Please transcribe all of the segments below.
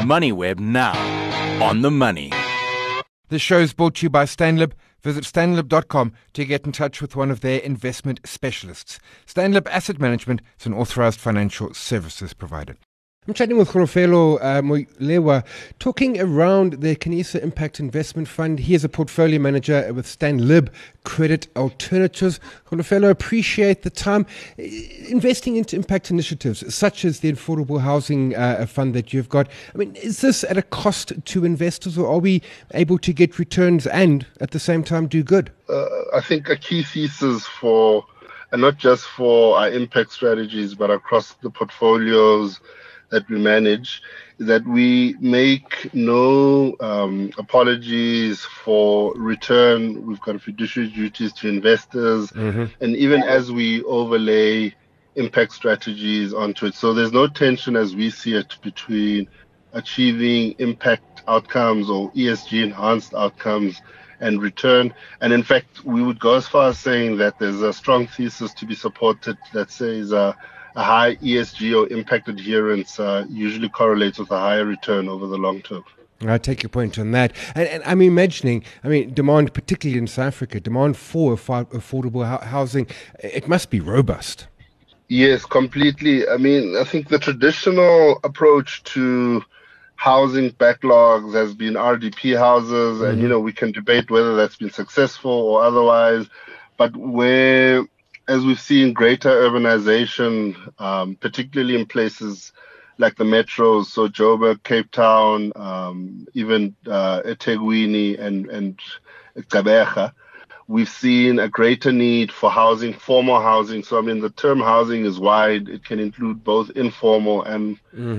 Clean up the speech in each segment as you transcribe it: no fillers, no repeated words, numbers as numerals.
MoneyWeb now. On the money. The show is brought to you by Stanlib. Visit stanlib.com to get in touch with one of their investment specialists. Stanlib Asset Management is an authorized financial services provider. I'm chatting with Kholofelo Moilewa, talking around the Khanyisa Impact Investment Fund. He is a portfolio manager with Stanlib Credit Alternatives. Kholofelo, appreciate the time. Investing into impact initiatives such as the Affordable Housing Fund that you've got, I mean, is this at a cost to investors, or are we able to get returns and at the same time do good? I think a key thesis for, and not just for our impact strategies, but across the portfolios that we manage, that we make no apologies for return. We've got fiduciary duties to investors, and even as we overlay impact strategies onto it. So there's no tension as we see it between achieving impact outcomes or ESG enhanced outcomes and return. And in fact, we would go as far as saying that there's a strong thesis to be supported that says a high ESG or impact adherence usually correlates with a higher return over the long term. I take your point on that. And I'm imagining, demand, particularly in South Africa, demand for affordable housing, it must be robust. Yes, completely. I think the traditional approach to housing backlogs has been RDP houses, and, we can debate whether that's been successful or otherwise. But where, as we've seen greater urbanization, particularly in places like the metros, so Joburg, Cape Town, even eThekwini and Gqeberha, we've seen a greater need for housing, formal housing. So, the term housing is wide. It can include both informal and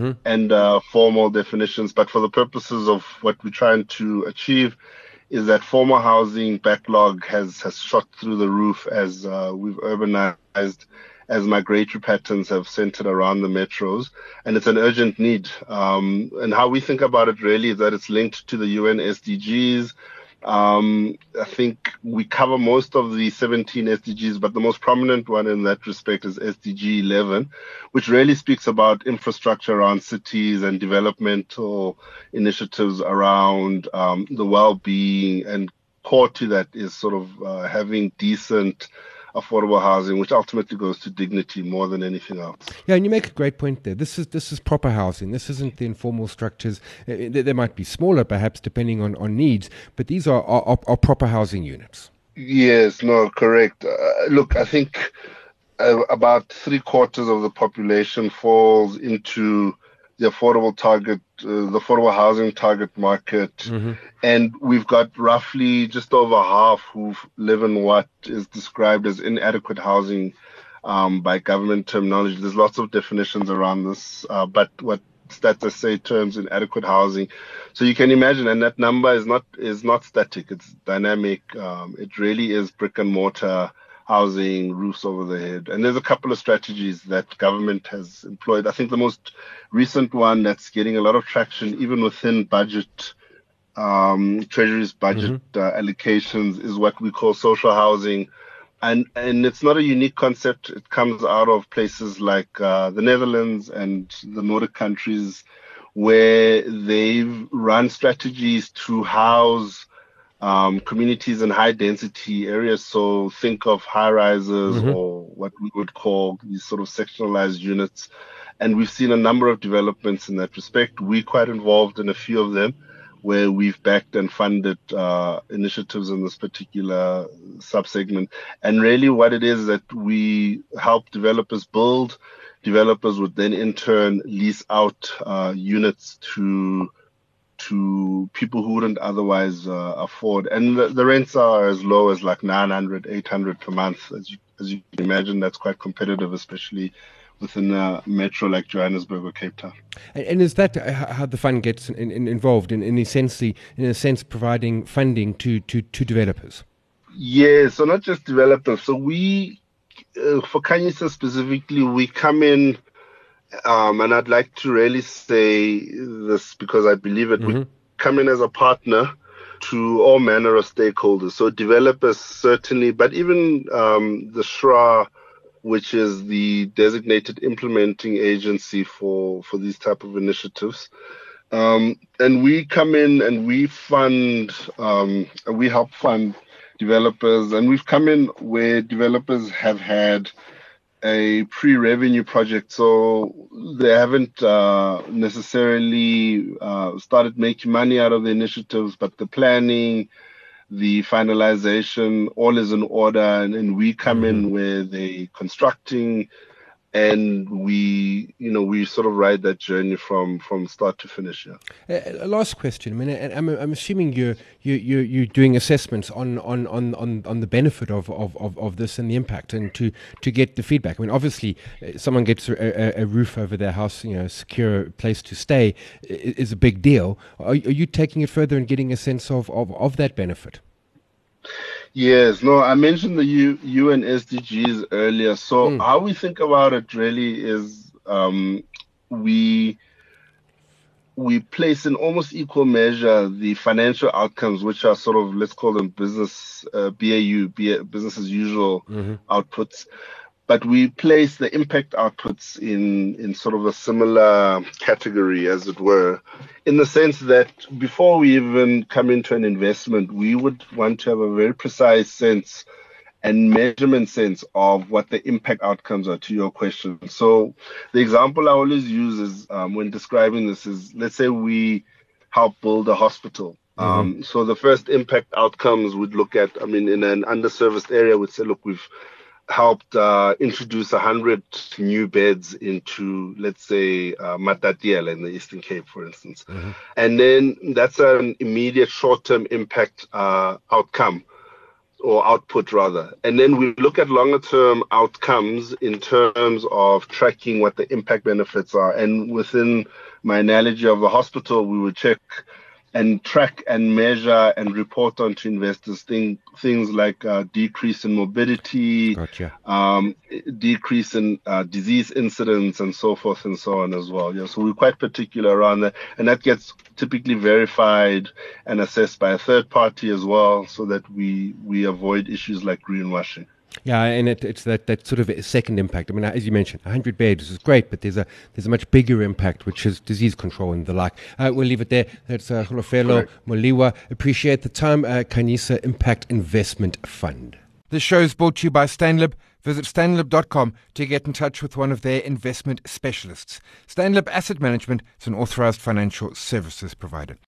formal definitions. But for the purposes of what we're trying to achieve, is that formal housing backlog has shot through the roof as we've urbanized, as migratory patterns have centered around the metros, and it's an urgent need. And how we think about it really is that it's linked to the UN SDGs. I think we cover most of the 17 SDGs, but the most prominent one in that respect is SDG 11, which really speaks about infrastructure around cities and developmental initiatives around the well-being, and core to that is sort of having decent affordable housing, which ultimately goes to dignity more than anything else. Yeah, and you make a great point there. This is proper housing. This isn't the informal structures. They might be smaller, perhaps, depending on needs, but these are proper housing units. Yes, no, correct. Look, I think about 3/4 of the population falls into the affordable housing target market. And we've got roughly just over half who live in what is described as inadequate housing by government terminology. There's lots of definitions around this, but what stats say terms inadequate housing. So you can imagine, and that number is not static, it's dynamic. It really is brick and mortar housing, roofs over the head. And there's a couple of strategies that government has employed. I think the most recent one that's getting a lot of traction, even within budget, Treasury's budget allocations, is what we call social housing. And it's not a unique concept. It comes out of places like the Netherlands and the Nordic countries, where they've run strategies to house communities in high density areas. So think of high rises or what we would call these sort of sectionalized units. And we've seen a number of developments in that respect. We're quite involved in a few of them, where we've backed and funded initiatives in this particular subsegment. And really what it is that we help developers build. Developers would then in turn lease out units to people who wouldn't otherwise afford. And the rents are as low as like 900, 800 per month. As you can imagine, that's quite competitive, especially within a metro like Johannesburg or Cape Town. And is that how the fund gets involved in a sense providing funding to developers? Yeah, so not just developers. So we, for Khanyisa specifically, we come in, and I'd like to really say this because I believe it, we come in as a partner to all manner of stakeholders. So developers certainly, but even the SHRA, which is the designated implementing agency for these type of initiatives. And we come in and we help fund developers, and we've come in where developers have had a pre-revenue project, so they haven't necessarily started making money out of the initiatives, but the planning, the finalization, all is in order, and we come in where they constructing, and we sort of ride that journey from start to finish. Yeah. Last question. I mean, I'm assuming you're doing assessments on the benefit of this and the impact, and to get the feedback. I mean, obviously, someone gets a roof over their house, a secure place to stay is a big deal. Are you taking it further and getting a sense of that benefit? Yes, no, I mentioned the UN SDGs earlier. So how we think about it really is we place in almost equal measure the financial outcomes, which are sort of, let's call them business business as usual outputs. But we place the impact outputs in sort of a similar category, as it were, in the sense that before we even come into an investment, we would want to have a very precise sense and measurement sense of what the impact outcomes are, to your question. So the example I always use is when describing this is, let's say we help build a hospital. So the first impact outcomes would look at, in an underserviced area, we'd say, look, we've helped introduce 100 new beds into, let's say, Matatiele in the Eastern Cape, for instance. And then that's an immediate short-term impact outcome, or output rather. And then we look at longer-term outcomes in terms of tracking what the impact benefits are. And within my analogy of the hospital, we would check and track and measure and report on to investors things like decrease in morbidity, decrease in disease incidence, and so forth and so on as well. Yeah, so we're quite particular around that, and that gets typically verified and assessed by a third party as well, so that we avoid issues like greenwashing. Yeah, and it's that sort of second impact. I mean, as you mentioned, 100 beds is great, but there's a much bigger impact, which is disease control and the like. We'll leave it there. That's Kholofelo Moliwa. Appreciate the time. Khanyisa Impact Investment Fund. The show is brought to you by Stanlib. Visit stanlib.com to get in touch with one of their investment specialists. Stanlib Asset Management is an authorized financial services provider.